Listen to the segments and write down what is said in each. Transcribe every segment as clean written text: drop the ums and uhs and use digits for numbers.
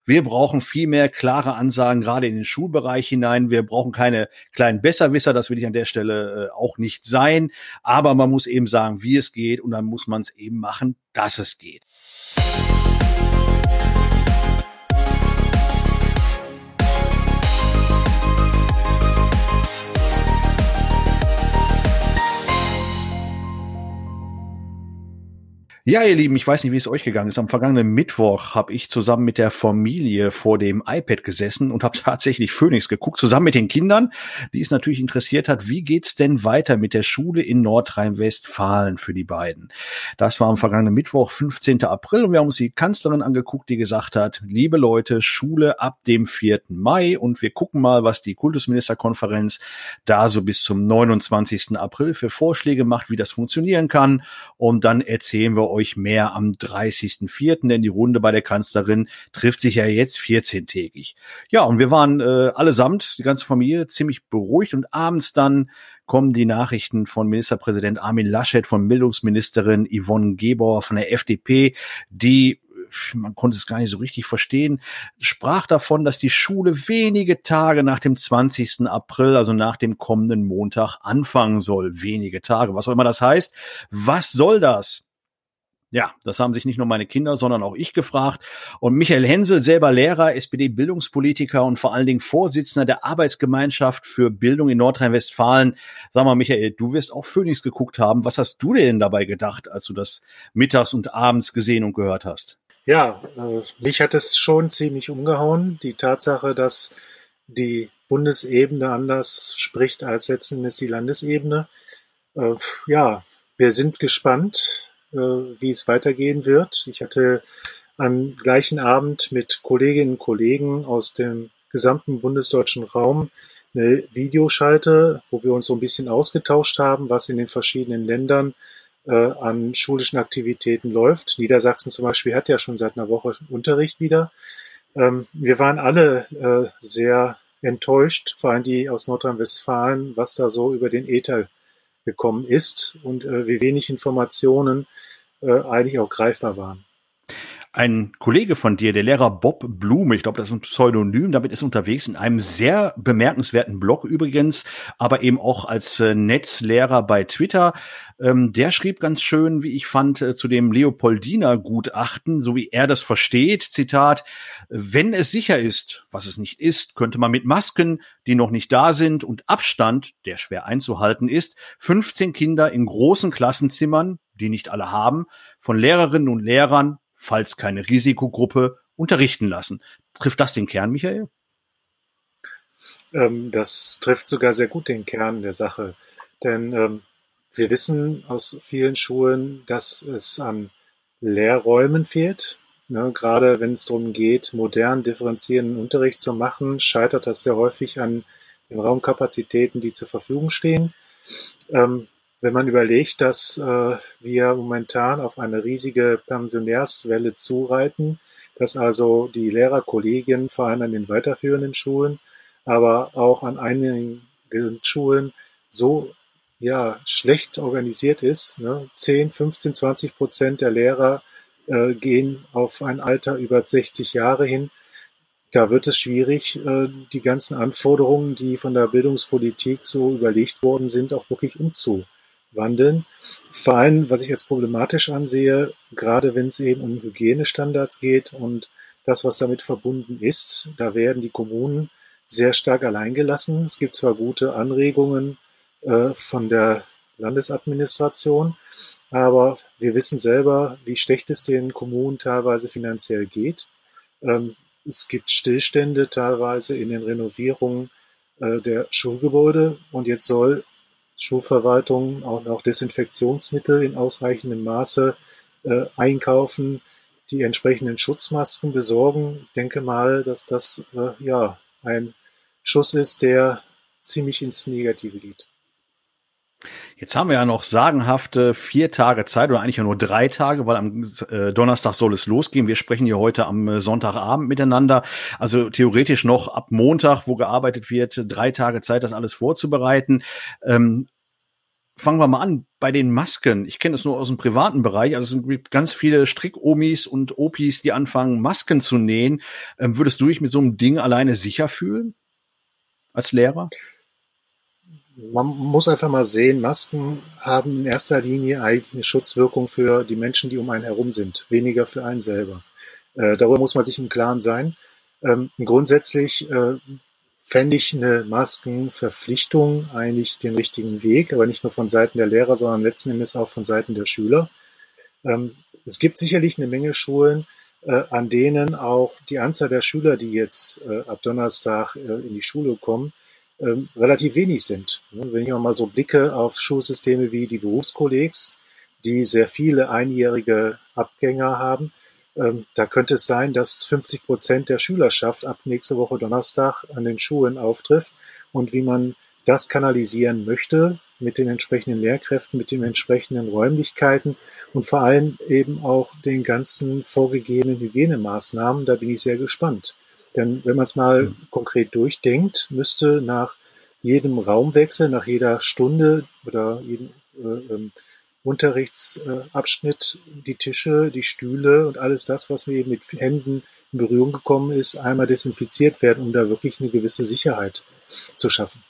Wir brauchen viel mehr klare Ansagen, gerade in den Schulbereich hinein. Wir brauchen keine kleinen Besserwisser, das will ich an der Stelle auch nicht sein. Aber man muss eben sagen, wie es geht, und dann muss man es eben machen, dass es geht. Ja, ihr Lieben, ich weiß nicht, wie es euch gegangen ist. Am vergangenen Mittwoch habe ich zusammen mit der Familie vor dem iPad gesessen und habe tatsächlich Phoenix geguckt, zusammen mit den Kindern, die es natürlich interessiert hat, wie geht's denn weiter mit der Schule in Nordrhein-Westfalen für die beiden. Das war am vergangenen Mittwoch, 15. April, und wir haben uns die Kanzlerin angeguckt, die gesagt hat, liebe Leute, Schule ab dem 4. Mai, und wir gucken mal, was die Kultusministerkonferenz da so bis zum 29. April für Vorschläge macht, wie das funktionieren kann, und dann erzählen wir euch mehr am 30.04., denn die Runde bei der Kanzlerin trifft sich ja jetzt 14-tägig. Ja, und wir waren allesamt, die ganze Familie, ziemlich beruhigt, und abends dann kommen die Nachrichten von Ministerpräsident Armin Laschet, von Bildungsministerin Yvonne Gebauer von der FDP, die, man konnte es gar nicht so richtig verstehen, sprach davon, dass die Schule wenige Tage nach dem 20. April, also nach dem kommenden Montag, anfangen soll. Wenige Tage, was auch immer das heißt. Was soll das? Ja, das haben sich nicht nur meine Kinder, sondern auch ich gefragt. Und Michael Hensel, selber Lehrer, SPD-Bildungspolitiker und vor allen Dingen Vorsitzender der Arbeitsgemeinschaft für Bildung in Nordrhein-Westfalen. Sag mal, Michael, du wirst auch Phoenix geguckt haben. Was hast du dir denn dabei gedacht, als du das mittags und abends gesehen und gehört hast? Ja, mich hat es schon ziemlich umgehauen. Die Tatsache, dass die Bundesebene anders spricht als letzten Endes die Landesebene. Ja, wir sind gespannt, wie es weitergehen wird. Ich hatte am gleichen Abend mit Kolleginnen und Kollegen aus dem gesamten bundesdeutschen Raum eine Videoschalte, wo wir uns so ein bisschen ausgetauscht haben, was in den verschiedenen Ländern an schulischen Aktivitäten läuft. Niedersachsen zum Beispiel hat ja schon seit einer Woche Unterricht wieder. Wir waren alle sehr enttäuscht, vor allem die aus Nordrhein-Westfalen, was da so über den Äther gekommen ist und wie wenig Informationen eigentlich auch greifbar waren. Ein Kollege von dir, der Lehrer Bob Blume, ich glaube, das ist ein Pseudonym, damit ist unterwegs in einem sehr bemerkenswerten Blog übrigens, aber eben auch als Netzlehrer bei Twitter. Der schrieb ganz schön, wie ich fand, zu dem Leopoldina-Gutachten, so wie er das versteht, Zitat, wenn es sicher ist, was es nicht ist, könnte man mit Masken, die noch nicht da sind, und Abstand, der schwer einzuhalten ist, 15 Kinder in großen Klassenzimmern, die nicht alle haben, von Lehrerinnen und Lehrern, falls keine Risikogruppe, unterrichten lassen. Trifft das den Kern, Michael? Das trifft sogar sehr gut den Kern der Sache. Denn wir wissen aus vielen Schulen, dass es an Lehrräumen fehlt. Ne, gerade wenn es darum geht, modern differenzierenden Unterricht zu machen, scheitert das sehr häufig an den Raumkapazitäten, die zur Verfügung stehen. Wenn man überlegt, dass wir momentan auf eine riesige Pensionärswelle zureiten, dass also die Lehrerkollegien vor allem an den weiterführenden Schulen, aber auch an einigen Schulen so schlecht organisiert ist. Ne? 10, 15, 20% der Lehrer gehen auf ein Alter über 60 Jahre hin. Da wird es schwierig, die ganzen Anforderungen, die von der Bildungspolitik so überlegt worden sind, auch wirklich umzuwandeln. Vor allem, was ich als problematisch ansehe, gerade wenn es eben um Hygienestandards geht und das, was damit verbunden ist, da werden die Kommunen sehr stark alleingelassen. Es gibt zwar gute Anregungen von der Landesadministration, aber wir wissen selber, wie schlecht es den Kommunen teilweise finanziell geht. Es gibt Stillstände teilweise in den Renovierungen der Schulgebäude, und jetzt soll Schulverwaltung auch noch Desinfektionsmittel in ausreichendem Maße einkaufen, die entsprechenden Schutzmasken besorgen. Ich denke mal, dass das ein Schuss ist, der ziemlich ins Negative geht. Jetzt haben wir ja noch sagenhafte 4 Tage Zeit, oder eigentlich ja nur 3 Tage, weil am Donnerstag soll es losgehen. Wir sprechen hier heute am Sonntagabend miteinander. Also theoretisch noch ab Montag, wo gearbeitet wird, 3 Tage Zeit, das alles vorzubereiten. fangen wir mal an bei den Masken. Ich kenne das nur aus dem privaten Bereich. Also es gibt ganz viele Strick-Omis und Opis, die anfangen, Masken zu nähen. Würdest du dich mit so einem Ding alleine sicher fühlen als Lehrer? Man muss einfach mal sehen, Masken haben in erster Linie eigentlich eine Schutzwirkung für die Menschen, die um einen herum sind, weniger für einen selber. Darüber muss man sich im Klaren sein. Grundsätzlich fände ich eine Maskenverpflichtung eigentlich den richtigen Weg, aber nicht nur von Seiten der Lehrer, sondern letzten Endes auch von Seiten der Schüler. Es gibt sicherlich eine Menge Schulen, an denen auch die Anzahl der Schüler, die jetzt ab Donnerstag in die Schule kommen, relativ wenig sind. Wenn ich mal so blicke auf Schulsysteme wie die Berufskollegs, die sehr viele einjährige Abgänger haben, da könnte es sein, dass 50% der Schülerschaft ab nächste Woche Donnerstag an den Schulen auftrifft. Und wie man das kanalisieren möchte, mit den entsprechenden Lehrkräften, mit den entsprechenden Räumlichkeiten und vor allem eben auch den ganzen vorgegebenen Hygienemaßnahmen, da bin ich sehr gespannt. Denn wenn man es mal konkret durchdenkt, müsste nach jedem Raumwechsel, nach jeder Stunde oder jedem Unterrichtsabschnitt die Tische, die Stühle und alles das, was mir eben mit Händen in Berührung gekommen ist, einmal desinfiziert werden, um da wirklich eine gewisse Sicherheit zu schaffen.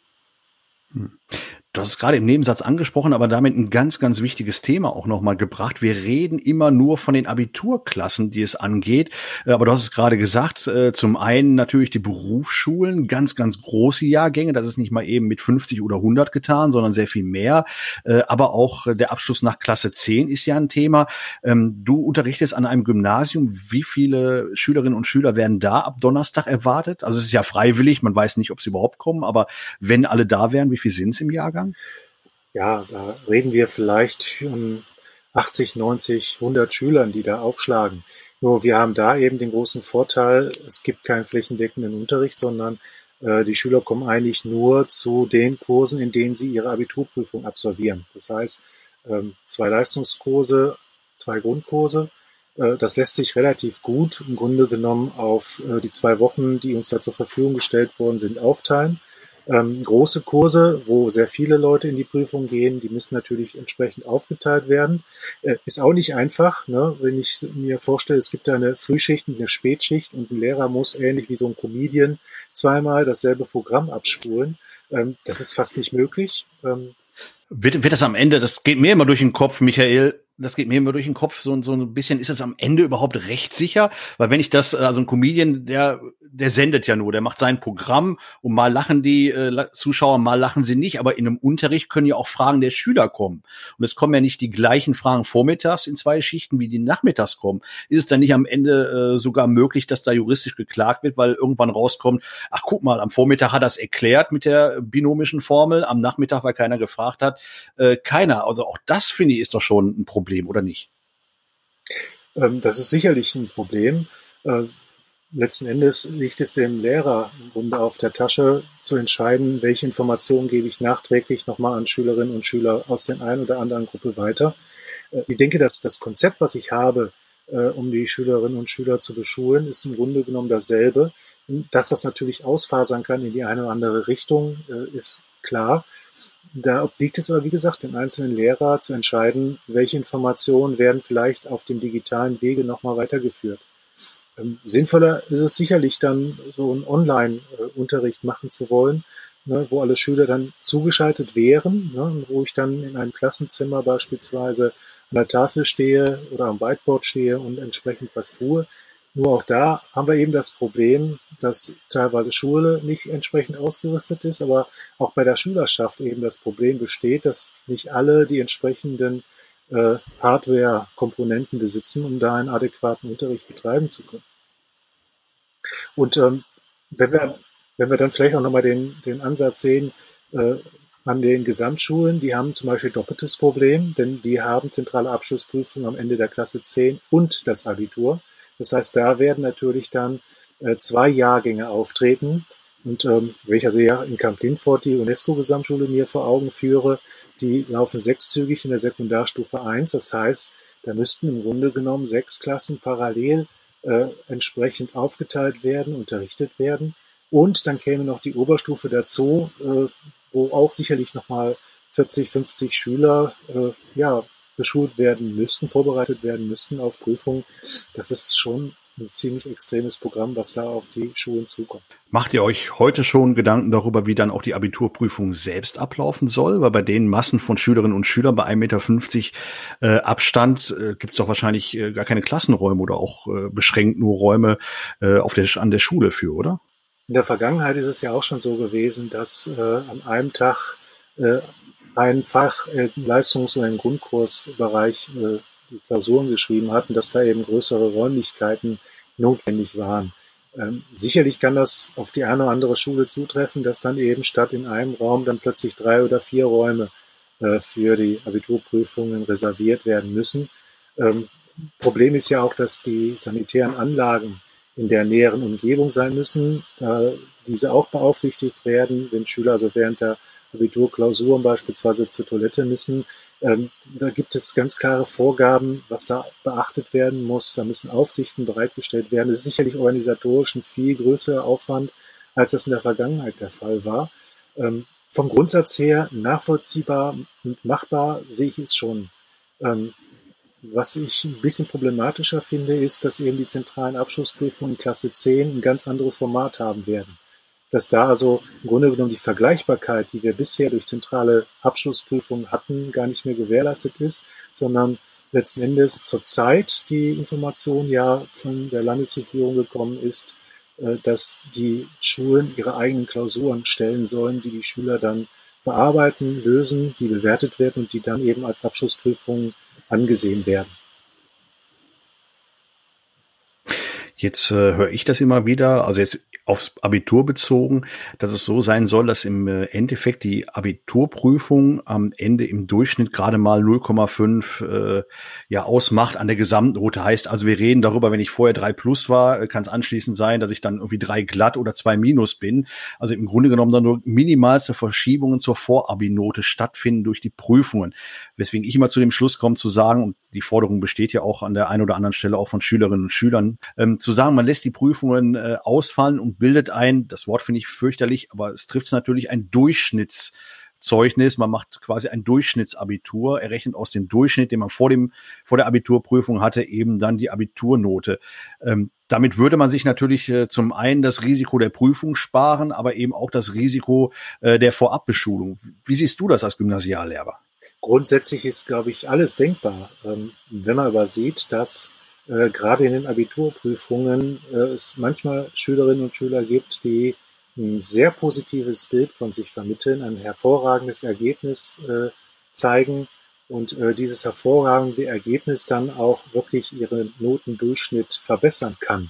Du hast es gerade im Nebensatz angesprochen, aber damit ein ganz, ganz wichtiges Thema auch nochmal gebracht. Wir reden immer nur von den Abiturklassen, die es angeht. Aber du hast es gerade gesagt, zum einen natürlich die Berufsschulen, ganz, ganz große Jahrgänge. Das ist nicht mal eben mit 50 oder 100 getan, sondern sehr viel mehr. Aber auch der Abschluss nach Klasse 10 ist ja ein Thema. Du unterrichtest an einem Gymnasium. Wie viele Schülerinnen und Schüler werden da ab Donnerstag erwartet? Also es ist ja freiwillig, man weiß nicht, ob sie überhaupt kommen. Aber wenn alle da wären, wie viel sind es im Jahrgang? Ja, da reden wir vielleicht von 80, 90, 100 Schülern, die da aufschlagen. Nur wir haben da eben den großen Vorteil, es gibt keinen flächendeckenden Unterricht, sondern die Schüler kommen eigentlich nur zu den Kursen, in denen sie ihre Abiturprüfung absolvieren. Das heißt, 2 Leistungskurse, 2 Grundkurse. Das lässt sich relativ gut im Grunde genommen auf die 2 Wochen, die uns da zur Verfügung gestellt worden sind, aufteilen. Große Kurse, wo sehr viele Leute in die Prüfung gehen, die müssen natürlich entsprechend aufgeteilt werden. Ist auch nicht einfach, ne? Wenn ich mir vorstelle, es gibt da eine Frühschicht und eine Spätschicht und ein Lehrer muss ähnlich wie so ein Comedian zweimal dasselbe Programm abspulen. Das ist fast nicht möglich. Wird das am Ende, das geht mir immer durch den Kopf, Michael, das geht mir immer durch den Kopf, so ein bisschen, ist das am Ende überhaupt rechtssicher? Weil wenn ich das, also ein Comedian, der sendet ja nur, der macht sein Programm und mal lachen die Zuschauer, mal lachen sie nicht, aber in einem Unterricht können ja auch Fragen der Schüler kommen. Und es kommen ja nicht die gleichen Fragen vormittags in 2 Schichten, wie die nachmittags kommen. Ist es dann nicht am Ende sogar möglich, dass da juristisch geklagt wird, weil irgendwann rauskommt, ach guck mal, am Vormittag hat er es erklärt mit der binomischen Formel, am Nachmittag, weil keiner gefragt hat, keiner. Also auch das, finde ich, ist doch schon ein Problem, oder nicht? Das ist sicherlich ein Problem. Letzten Endes liegt es dem Lehrer im Grunde auf der Tasche, zu entscheiden, welche Informationen gebe ich nachträglich nochmal an Schülerinnen und Schüler aus der einen oder anderen Gruppe weiter. Ich denke, dass das Konzept, was ich habe, um die Schülerinnen und Schüler zu beschulen, ist im Grunde genommen dasselbe. Dass das natürlich ausfasern kann in die eine oder andere Richtung, ist klar. Da obliegt es aber, wie gesagt, dem einzelnen Lehrer zu entscheiden, welche Informationen werden vielleicht auf dem digitalen Wege nochmal weitergeführt. Sinnvoller ist es sicherlich dann, so einen Online-Unterricht machen zu wollen, ne, wo alle Schüler dann zugeschaltet wären, ne, wo ich dann in einem Klassenzimmer beispielsweise an der Tafel stehe oder am Whiteboard stehe und entsprechend was tue. Nur auch da haben wir eben das Problem, dass teilweise Schule nicht entsprechend ausgerüstet ist, aber auch bei der Schülerschaft eben das Problem besteht, dass nicht alle die entsprechenden Hardware-Komponenten besitzen, um da einen adäquaten Unterricht betreiben zu können. Und wenn wir, wenn wir dann vielleicht auch nochmal den Ansatz sehen, an den Gesamtschulen, die haben zum Beispiel doppeltes Problem, denn die haben zentrale Abschlussprüfungen am Ende der Klasse 10 und das Abitur. Das heißt, da werden natürlich dann 2 Jahrgänge auftreten. Und wenn ich also ja in Kamp-Lintfort die UNESCO-Gesamtschule mir vor Augen führe, die laufen 6-zügig in der Sekundarstufe 1. Das heißt, da müssten im Grunde genommen 6 Klassen parallel entsprechend aufgeteilt werden, unterrichtet werden. Und dann käme noch die Oberstufe dazu, wo auch sicherlich nochmal 40, 50 Schüler beschult werden müssten, vorbereitet werden müssten auf Prüfungen. Das ist schon ein ziemlich extremes Programm, was da auf die Schulen zukommt. Macht ihr euch heute schon Gedanken darüber, wie dann auch die Abiturprüfung selbst ablaufen soll? Weil bei den Massen von Schülerinnen und Schülern bei 1,50 Meter Abstand gibt es doch wahrscheinlich gar keine Klassenräume oder auch beschränkt nur Räume an der Schule für, oder? In der Vergangenheit ist es ja auch schon so gewesen, dass an einem Tag ein Fach im Leistungs- oder im Grundkursbereich die Klausuren geschrieben hatten, dass da eben größere Räumlichkeiten notwendig waren. Sicherlich kann das auf die eine oder andere Schule zutreffen, dass dann eben statt in einem Raum dann plötzlich 3 oder 4 Räume für die Abiturprüfungen reserviert werden müssen. Problem ist ja auch, dass die sanitären Anlagen in der näheren Umgebung sein müssen, da diese auch beaufsichtigt werden, wenn Schüler also während der Abiturklausuren beispielsweise zur Toilette müssen. Da gibt es ganz klare Vorgaben, was da beachtet werden muss. Da müssen Aufsichten bereitgestellt werden. Das ist sicherlich organisatorisch ein viel größerer Aufwand, als das in der Vergangenheit der Fall war. Vom Grundsatz her nachvollziehbar und machbar sehe ich es schon. Was ich ein bisschen problematischer finde, ist, dass eben die zentralen Abschlussprüfungen in Klasse 10 ein ganz anderes Format haben werden. Dass da also im Grunde genommen die Vergleichbarkeit, die wir bisher durch zentrale Abschlussprüfungen hatten, gar nicht mehr gewährleistet ist, sondern letzten Endes zurzeit die Information ja von der Landesregierung gekommen ist, dass die Schulen ihre eigenen Klausuren stellen sollen, die die Schüler dann bearbeiten, lösen, die bewertet werden und die dann eben als Abschlussprüfungen angesehen werden. Jetzt höre ich das immer wieder, also jetzt aufs Abitur bezogen, dass es so sein soll, dass im Endeffekt die Abiturprüfung am Ende im Durchschnitt gerade mal 0,5 ausmacht an der Gesamtnote. Heißt also, wir reden darüber, wenn ich vorher 3 plus war, kann es anschließend sein, dass ich dann irgendwie 3 glatt oder 2 minus bin. Also im Grunde genommen dann nur minimalste Verschiebungen zur Vorabinote stattfinden durch die Prüfungen. Weswegen ich immer zu dem Schluss komme zu sagen, und die Forderung besteht ja auch an der einen oder anderen Stelle auch von Schülerinnen und Schülern, zu sagen, man lässt die Prüfungen ausfallen und bildet ein, das Wort finde ich fürchterlich, aber es trifft es natürlich, ein Durchschnittszeugnis. Man macht quasi ein Durchschnittsabitur, errechnet aus dem Durchschnitt, den man vor der Abiturprüfung hatte, eben dann die Abiturnote. Damit würde man sich natürlich zum einen das Risiko der Prüfung sparen, aber eben auch das Risiko der Vorabbeschulung. Wie siehst du das als Gymnasiallehrer? Grundsätzlich ist, glaube ich, alles denkbar. Wenn man aber sieht, dass gerade in den Abiturprüfungen es manchmal Schülerinnen und Schüler gibt, die ein sehr positives Bild von sich vermitteln, ein hervorragendes Ergebnis zeigen und dieses hervorragende Ergebnis dann auch wirklich ihren Notendurchschnitt verbessern kann.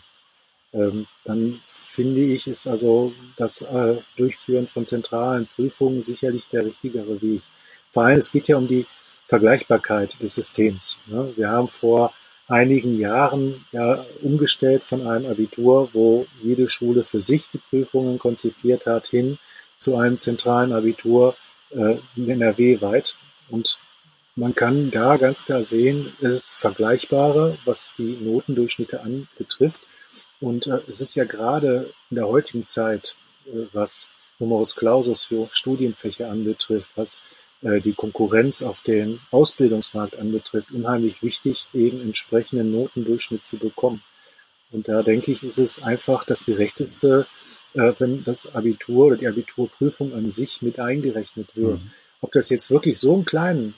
Dann finde ich, ist also das Durchführen von zentralen Prüfungen sicherlich der richtigere Weg. Vor allem, es geht ja um die Vergleichbarkeit des Systems. Wir haben vor einigen Jahren ja umgestellt von einem Abitur, wo jede Schule für sich die Prüfungen konzipiert hat, hin zu einem zentralen Abitur in NRW weit. Und man kann da ganz klar sehen, es ist vergleichbarer, was die Notendurchschnitte anbetrifft. Und es ist ja gerade in der heutigen Zeit, was Numerus Clausus für Studienfächer anbetrifft, was die Konkurrenz auf den Ausbildungsmarkt anbetrifft, unheimlich wichtig, eben entsprechenden Notendurchschnitt zu bekommen. Und da denke ich, ist es einfach das Gerechteste, wenn das Abitur oder die Abiturprüfung an sich mit eingerechnet wird. Mhm. Ob das jetzt wirklich so einen kleinen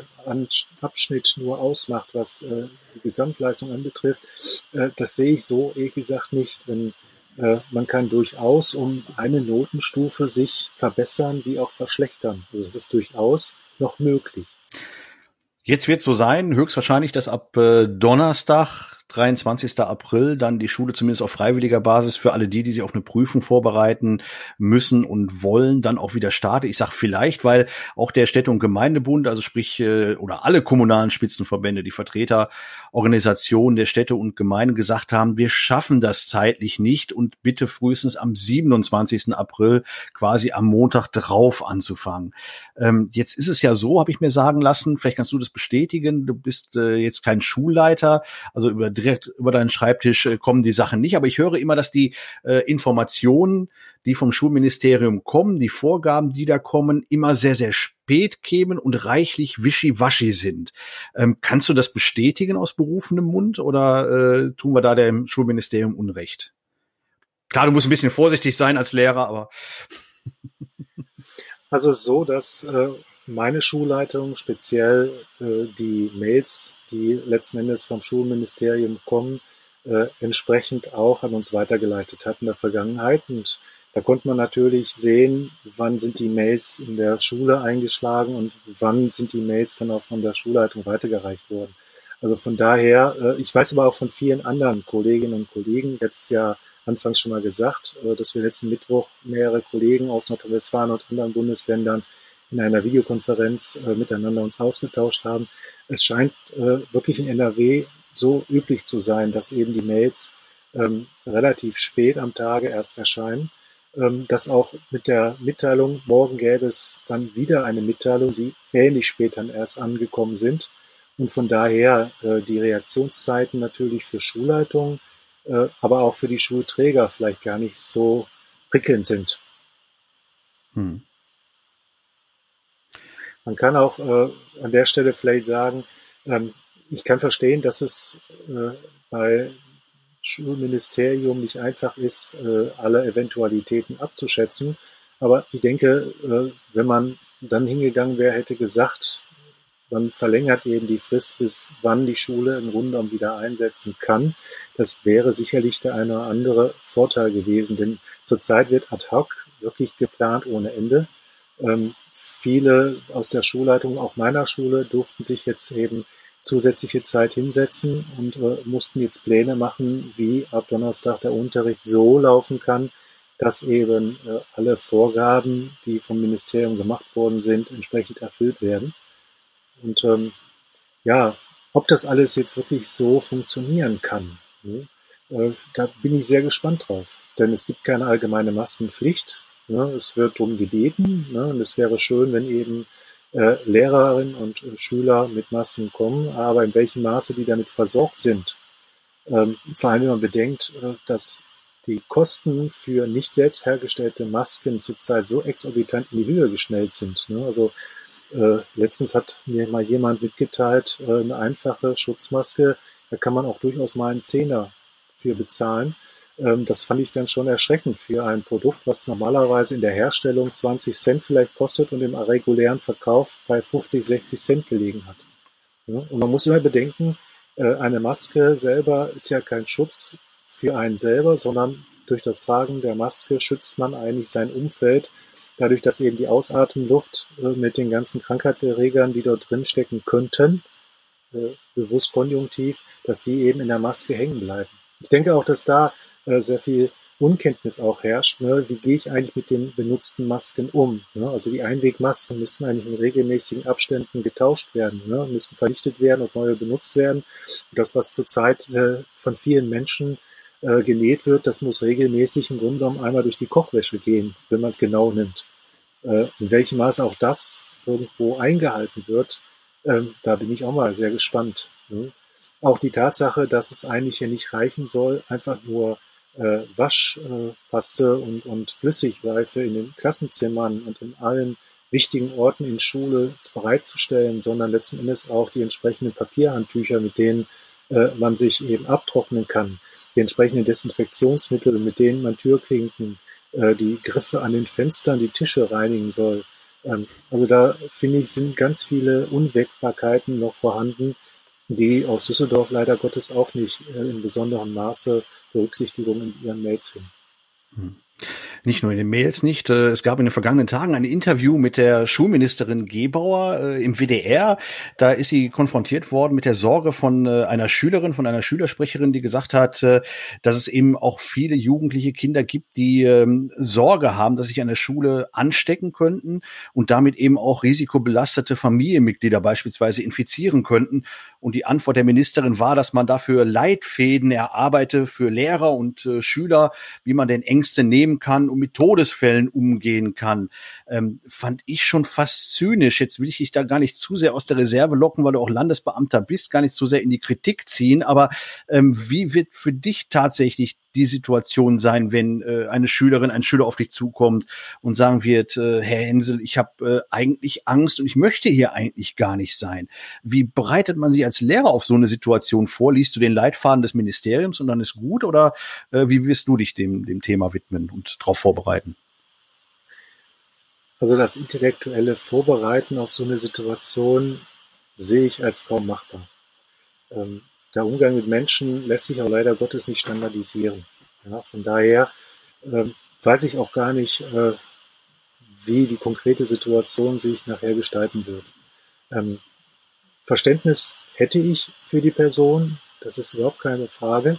Abschnitt nur ausmacht, was die Gesamtleistung anbetrifft, das sehe ich so ehrlich gesagt nicht. Wenn man kann durchaus um eine Notenstufe sich verbessern wie auch verschlechtern. Also das ist durchaus noch möglich. Jetzt wird es so sein, höchstwahrscheinlich, dass ab Donnerstag, 23. April, dann die Schule zumindest auf freiwilliger Basis für alle die sich auf eine Prüfung vorbereiten müssen und wollen, dann auch wieder startet. Ich sage vielleicht, weil auch der Städte- und Gemeindebund, also sprich oder alle kommunalen Spitzenverbände, die Vertreterorganisationen der Städte und Gemeinden gesagt haben, wir schaffen das zeitlich nicht und bitte frühestens am 27. April quasi am Montag drauf anzufangen. Jetzt ist es ja so, habe ich mir sagen lassen, vielleicht kannst du das bestätigen, du bist jetzt kein Schulleiter, also über direkt über deinen Schreibtisch kommen die Sachen nicht. Aber ich höre immer, dass die Informationen, die vom Schulministerium kommen, die Vorgaben, die da kommen, immer sehr, sehr spät kämen und reichlich wischiwaschi sind. Kannst du das bestätigen aus berufenem Mund oder tun wir da dem Schulministerium Unrecht? Klar, du musst ein bisschen vorsichtig sein als Lehrer, aber... Also es ist so, dass meine Schulleitung speziell die Mails, die letzten Endes vom Schulministerium kommen, entsprechend auch an uns weitergeleitet hat in der Vergangenheit. Und da konnte man natürlich sehen, wann sind die Mails in der Schule eingeschlagen und wann sind die Mails dann auch von der Schulleitung weitergereicht worden. Also von daher, ich weiß aber auch von vielen anderen Kolleginnen und Kollegen, ich habe es ja anfangs schon mal gesagt, dass wir letzten Mittwoch mehrere Kollegen aus Nordrhein-Westfalen und anderen Bundesländern in einer Videokonferenz miteinander uns ausgetauscht haben. Es scheint wirklich in NRW so üblich zu sein, dass eben die Mails relativ spät am Tage erst erscheinen. Dass auch mit der Mitteilung, morgen gäbe es dann wieder eine Mitteilung, die ähnlich spät dann erst angekommen sind. Und von daher die Reaktionszeiten natürlich für Schulleitungen, aber auch für die Schulträger vielleicht gar nicht so prickelnd sind. Man kann auch an der Stelle vielleicht sagen, ich kann verstehen, dass es bei Schulministerium nicht einfach ist, alle Eventualitäten abzuschätzen. Aber ich denke, wenn man dann hingegangen wäre, hätte gesagt, man verlängert eben die Frist, bis wann die Schule im Grunde genommen wieder einsetzen kann. Das wäre sicherlich der eine oder andere Vorteil gewesen, denn zurzeit wird ad hoc wirklich geplant ohne Ende. Viele aus der Schulleitung, auch meiner Schule, durften sich jetzt eben zusätzliche Zeit hinsetzen und mussten jetzt Pläne machen, wie ab Donnerstag der Unterricht so laufen kann, dass eben alle Vorgaben, die vom Ministerium gemacht worden sind, entsprechend erfüllt werden. Und ja, ob das alles jetzt wirklich so funktionieren kann, ne? Da bin ich sehr gespannt drauf. Denn es gibt keine allgemeine Maskenpflicht. Ne? Es wird darum gebeten. Ne? Und es wäre schön, wenn eben Lehrerinnen und Schüler mit Masken kommen. Aber in welchem Maße die damit versorgt sind, vor allem wenn man bedenkt, dass die Kosten für nicht selbst hergestellte Masken zurzeit so exorbitant in die Höhe geschnellt sind. Ne? Also letztens hat mir mal jemand mitgeteilt, eine einfache Schutzmaske, da kann man auch durchaus mal einen Zehner für bezahlen. Das fand ich dann schon erschreckend für ein Produkt, was normalerweise in der Herstellung 20 Cent vielleicht kostet und im regulären Verkauf bei 50, 60 Cent gelegen hat. Ja, und man muss immer bedenken, eine Maske selber ist ja kein Schutz für einen selber, sondern durch das Tragen der Maske schützt man eigentlich sein Umfeld, dadurch, dass eben die Ausatemluft mit den ganzen Krankheitserregern, die dort drin stecken könnten, bewusst konjunktiv, dass die eben in der Maske hängen bleiben. Ich denke auch, dass da sehr viel Unkenntnis auch herrscht. Ne? Wie gehe ich eigentlich mit den benutzten Masken um? Ne? Also die Einwegmasken müssten eigentlich in regelmäßigen Abständen getauscht werden, ne? Müssen vernichtet werden und neue benutzt werden. Und das, was zurzeit von vielen Menschen genäht wird, das muss regelmäßig im Grunde genommen einmal durch die Kochwäsche gehen, wenn man es genau nimmt. In welchem Maße auch das irgendwo eingehalten wird, da bin ich auch mal sehr gespannt. Ne? Auch die Tatsache, dass es eigentlich hier nicht reichen soll, einfach nur Waschpaste und Flüssigseife in den Klassenzimmern und in allen wichtigen Orten in Schule bereitzustellen, sondern letzten Endes auch die entsprechenden Papierhandtücher, mit denen man sich eben abtrocknen kann, die entsprechenden Desinfektionsmittel, mit denen man Türklinken, die Griffe an den Fenstern, die Tische reinigen soll. Also da finde ich, sind ganz viele Unwägbarkeiten noch vorhanden, die aus Düsseldorf leider Gottes auch nicht in besonderem Maße Berücksichtigung in ihren Mails finden. Nicht nur in den Mails nicht. Es gab in den vergangenen Tagen ein Interview mit der Schulministerin Gebauer im WDR. Da ist sie konfrontiert worden mit der Sorge von einer Schülerin, von einer Schülersprecherin, die gesagt hat, dass es eben auch viele jugendliche Kinder gibt, die Sorge haben, dass sich an der Schule anstecken könnten und damit eben auch risikobelastete Familienmitglieder beispielsweise infizieren könnten. Und die Antwort der Ministerin war, dass man dafür Leitfäden erarbeite für Lehrer und Schüler, wie man den Ängste nehmen kann und mit Todesfällen umgehen kann, fand ich schon fast zynisch. Jetzt will ich dich da gar nicht zu sehr aus der Reserve locken, weil du auch Landesbeamter bist, gar nicht zu sehr in die Kritik ziehen. Aber wie wird für dich tatsächlich die Situation sein, wenn eine Schülerin, ein Schüler auf dich zukommt und sagen wird, Herr Hensel, ich habe eigentlich Angst und ich möchte hier eigentlich gar nicht sein. Wie bereitet man sich als Lehrer auf so eine Situation vor? Liest du den Leitfaden des Ministeriums und dann ist gut? Oder wie wirst du dich dem Thema widmen und darauf vorbereiten? Also das intellektuelle Vorbereiten auf so eine Situation sehe ich als kaum machbar. Der Umgang mit Menschen lässt sich auch leider Gottes nicht standardisieren. Ja, von daher weiß ich auch gar nicht, wie die konkrete Situation sich nachher gestalten wird. Verständnis hätte ich für die Person, das ist überhaupt keine Frage.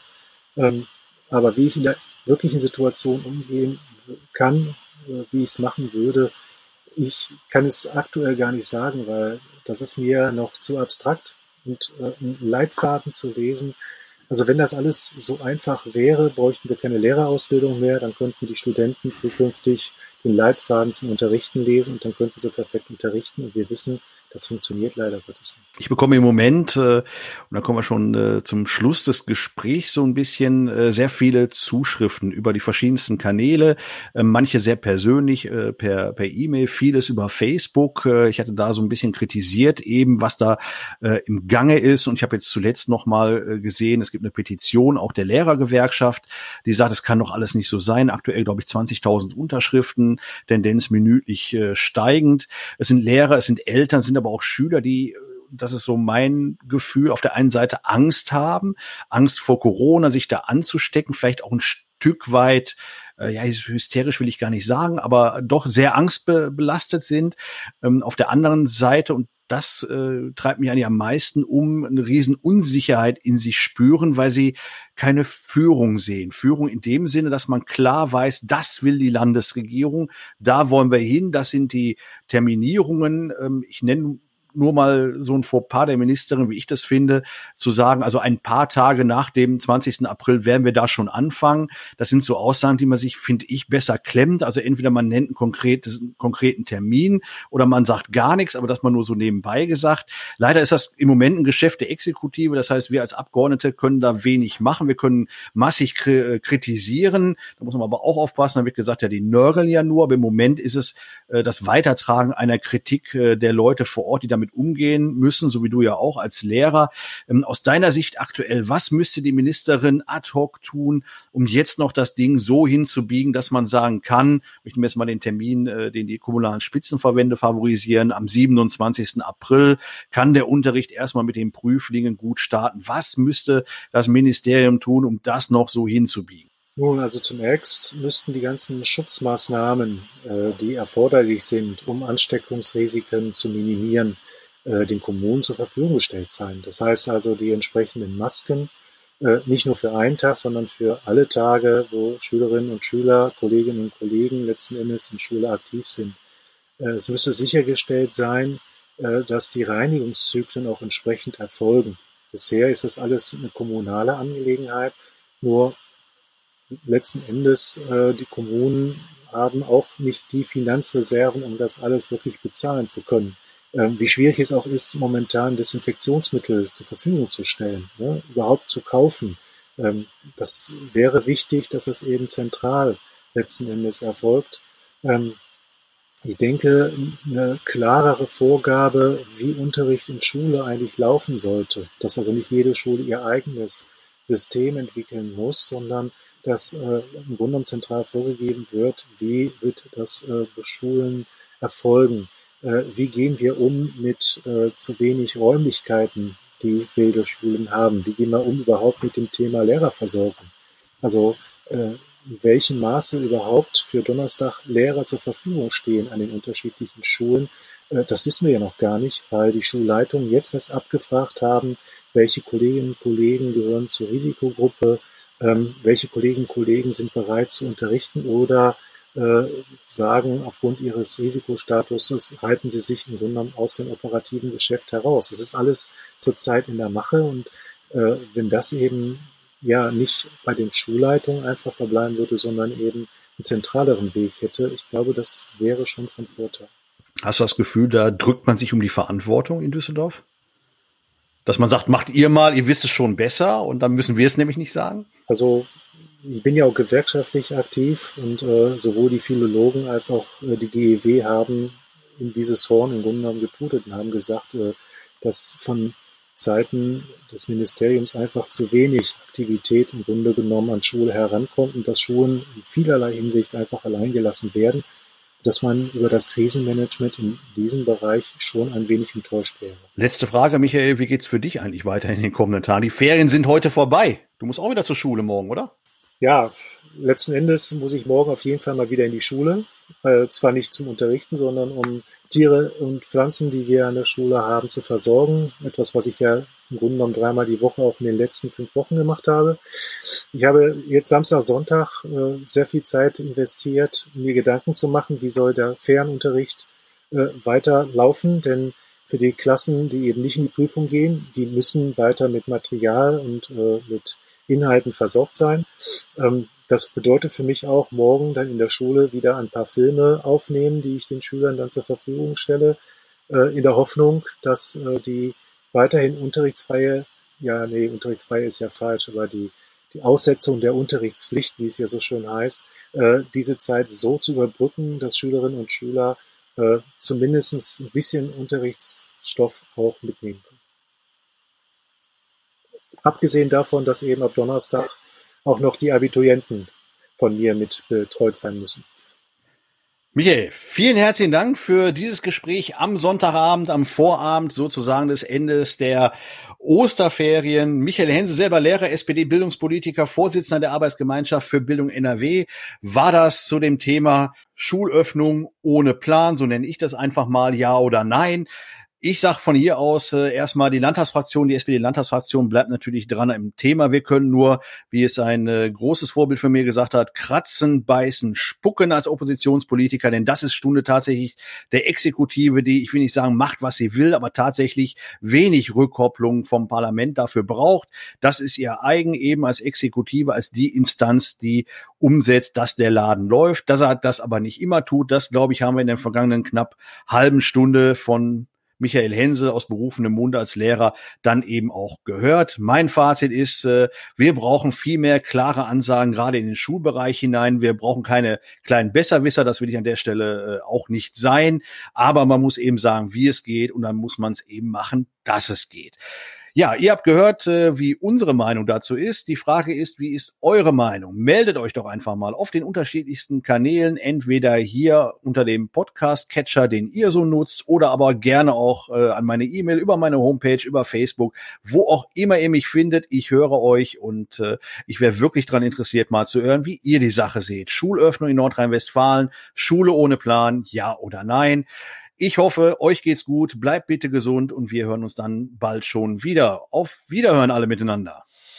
Aber wie ich in der wirklichen Situation umgehen kann, wie ich es machen würde, ich kann es aktuell gar nicht sagen, weil das ist mir noch zu abstrakt und einen Leitfaden zu lesen. Also wenn das alles so einfach wäre, bräuchten wir keine Lehrerausbildung mehr, dann könnten die Studenten zukünftig den Leitfaden zum Unterrichten lesen und dann könnten sie perfekt unterrichten und wir wissen, das funktioniert leider Gottes nicht. Ich bekomme im Moment, und da kommen wir schon zum Schluss des Gesprächs, so ein bisschen sehr viele Zuschriften über die verschiedensten Kanäle, manche sehr persönlich per E-Mail, vieles über Facebook. Ich hatte da so ein bisschen kritisiert eben, was da im Gange ist. Und ich habe jetzt zuletzt noch mal gesehen, es gibt eine Petition auch der Lehrergewerkschaft, die sagt, es kann doch alles nicht so sein. Aktuell, glaube ich, 20.000 Unterschriften, Tendenz minütlich steigend. Es sind Lehrer, es sind Eltern, es sind aber auch Schüler, die, das ist so mein Gefühl, auf der einen Seite Angst haben, Angst vor Corona, sich da anzustecken, vielleicht auch ein Stück weit, ja, hysterisch will ich gar nicht sagen, aber doch sehr angstbelastet sind. Auf der anderen Seite, und das treibt mich eigentlich am meisten um, eine riesen Unsicherheit in sich spüren, weil sie keine Führung sehen. Führung in dem Sinne, dass man klar weiß, das will die Landesregierung, da wollen wir hin, das sind die Terminierungen. Ich nenne nur mal so ein Fauxpas der Ministerin, wie ich das finde, zu sagen, also ein paar Tage nach dem 20. April werden wir da schon anfangen. Das sind so Aussagen, die man sich, finde ich, besser klemmt. Also entweder man nennt einen konkreten Termin oder man sagt gar nichts, aber das man nur so nebenbei gesagt. Leider ist das im Moment ein Geschäft der Exekutive. Das heißt, wir als Abgeordnete können da wenig machen. Wir können massig kritisieren. Da muss man aber auch aufpassen. Da wird gesagt, ja, die nörgeln ja nur. Aber im Moment ist es das Weitertragen einer Kritik der Leute vor Ort, die damit umgehen müssen, so wie du ja auch als Lehrer. Aus deiner Sicht aktuell, was müsste die Ministerin ad hoc tun, um jetzt noch das Ding so hinzubiegen, dass man sagen kann, ich nehme jetzt mal den Termin, den die kommunalen Spitzenverbände favorisieren, am 27. April kann der Unterricht erstmal mit den Prüflingen gut starten. Was müsste das Ministerium tun, um das noch so hinzubiegen? Nun, also zunächst müssten die ganzen Schutzmaßnahmen, die erforderlich sind, um Ansteckungsrisiken zu minimieren, den Kommunen zur Verfügung gestellt sein. Das heißt also, die entsprechenden Masken, nicht nur für einen Tag, sondern für alle Tage, wo Schülerinnen und Schüler, Kolleginnen und Kollegen letzten Endes in Schule aktiv sind. Es müsste sichergestellt sein, dass die Reinigungszyklen auch entsprechend erfolgen. Bisher ist das alles eine kommunale Angelegenheit, nur letzten Endes die Kommunen haben auch nicht die Finanzreserven, um das alles wirklich bezahlen zu können. Wie schwierig es auch ist, momentan Desinfektionsmittel zur Verfügung zu stellen, ne, überhaupt zu kaufen. Das wäre wichtig, dass das eben zentral letzten Endes erfolgt. Ich denke, eine klarere Vorgabe, wie Unterricht in Schule eigentlich laufen sollte, dass also nicht jede Schule ihr eigenes System entwickeln muss, sondern dass im Grunde genommen zentral vorgegeben wird, wie wird das Beschulen erfolgen. Wie gehen wir um mit zu wenig Räumlichkeiten, die viele Schulen haben? Wie gehen wir um überhaupt mit dem Thema Lehrerversorgung? Also in welchem Maße überhaupt für Donnerstag Lehrer zur Verfügung stehen an den unterschiedlichen Schulen, das wissen wir ja noch gar nicht, weil die Schulleitungen jetzt erst abgefragt haben, welche Kolleginnen und Kollegen gehören zur Risikogruppe, welche Kolleginnen und Kollegen sind bereit zu unterrichten oder sagen, aufgrund ihres Risikostatuses halten sie sich im Grunde genommen aus dem operativen Geschäft heraus. Das ist alles zurzeit in der Mache und wenn das eben ja nicht bei den Schulleitungen einfach verbleiben würde, sondern eben einen zentraleren Weg hätte. Ich glaube, das wäre schon von Vorteil. Hast du das Gefühl, da drückt man sich um die Verantwortung in Düsseldorf? Dass man sagt, macht ihr mal, ihr wisst es schon besser und dann müssen wir es nämlich nicht sagen? Also ich bin ja auch gewerkschaftlich aktiv und sowohl die Philologen als auch die GEW haben in dieses Horn im Grunde genommen getutet und haben gesagt, dass von Seiten des Ministeriums einfach zu wenig Aktivität im Grunde genommen an Schule herankommt und dass Schulen in vielerlei Hinsicht einfach alleingelassen werden, dass man über das Krisenmanagement in diesem Bereich schon ein wenig enttäuscht wäre. Letzte Frage, Michael, wie geht's für dich eigentlich weiter in den kommenden Tagen? Die Ferien sind heute vorbei. Du musst auch wieder zur Schule morgen, oder? Ja, letzten Endes muss ich morgen auf jeden Fall mal wieder in die Schule. Zwar nicht zum Unterrichten, sondern um Tiere und Pflanzen, die wir an der Schule haben, zu versorgen. Etwas, was ich ja im Grunde genommen 3-mal die Woche auch in den letzten 5 Wochen gemacht habe. Ich habe jetzt Samstag, Sonntag sehr viel Zeit investiert, mir Gedanken zu machen, wie soll der Fernunterricht weiter laufen, denn für die Klassen, die eben nicht in die Prüfung gehen, die müssen weiter mit Material und mit Inhalten versorgt sein. Das bedeutet für mich auch, morgen dann in der Schule wieder ein paar Filme aufnehmen, die ich den Schülern dann zur Verfügung stelle, in der Hoffnung, dass die weiterhin unterrichtsfreie ist ja falsch, aber die Aussetzung der Unterrichtspflicht, wie es ja so schön heißt, diese Zeit so zu überbrücken, dass Schülerinnen und Schüler zumindest ein bisschen Unterrichtsstoff auch mitnehmen können. Abgesehen davon, dass eben ab Donnerstag auch noch die Abiturienten von mir mit betreut sein müssen. Michael, vielen herzlichen Dank für dieses Gespräch am Sonntagabend, am Vorabend sozusagen des Endes der Osterferien. Michael Hense, selber Lehrer, SPD-Bildungspolitiker, Vorsitzender der Arbeitsgemeinschaft für Bildung NRW, war das zu dem Thema Schulöffnung ohne Plan, so nenne ich das einfach mal, ja oder nein. Ich sag von hier aus erstmal die Landtagsfraktion, die SPD-Landtagsfraktion bleibt natürlich dran im Thema. Wir können nur, wie es ein großes Vorbild von mir gesagt hat, kratzen, beißen, spucken als Oppositionspolitiker, denn das ist Stunde tatsächlich der Exekutive, die, ich will nicht sagen, macht, was sie will, aber tatsächlich wenig Rückkopplung vom Parlament dafür braucht. Das ist ihr eigen eben als Exekutive, als die Instanz, die umsetzt, dass der Laden läuft. Dass er das aber nicht immer tut, das, glaube ich, haben wir in der vergangenen knapp halben Stunde von Michael Hense aus berufenem Munde als Lehrer dann eben auch gehört. Mein Fazit ist, wir brauchen viel mehr klare Ansagen, gerade in den Schulbereich hinein. Wir brauchen keine kleinen Besserwisser, das will ich an der Stelle auch nicht sein. Aber man muss eben sagen, wie es geht und dann muss man es eben machen, dass es geht. Ja, ihr habt gehört, wie unsere Meinung dazu ist. Die Frage ist, wie ist eure Meinung? Meldet euch doch einfach mal auf den unterschiedlichsten Kanälen, entweder hier unter dem Podcast-Catcher, den ihr so nutzt, oder aber gerne auch an meine E-Mail, über meine Homepage, über Facebook, wo auch immer ihr mich findet. Ich höre euch und ich wäre wirklich daran interessiert, mal zu hören, wie ihr die Sache seht. Schulöffnung in Nordrhein-Westfalen, Schule ohne Plan, ja oder nein? Ich hoffe, euch geht's gut, bleibt bitte gesund und wir hören uns dann bald schon wieder. Auf Wiederhören alle miteinander.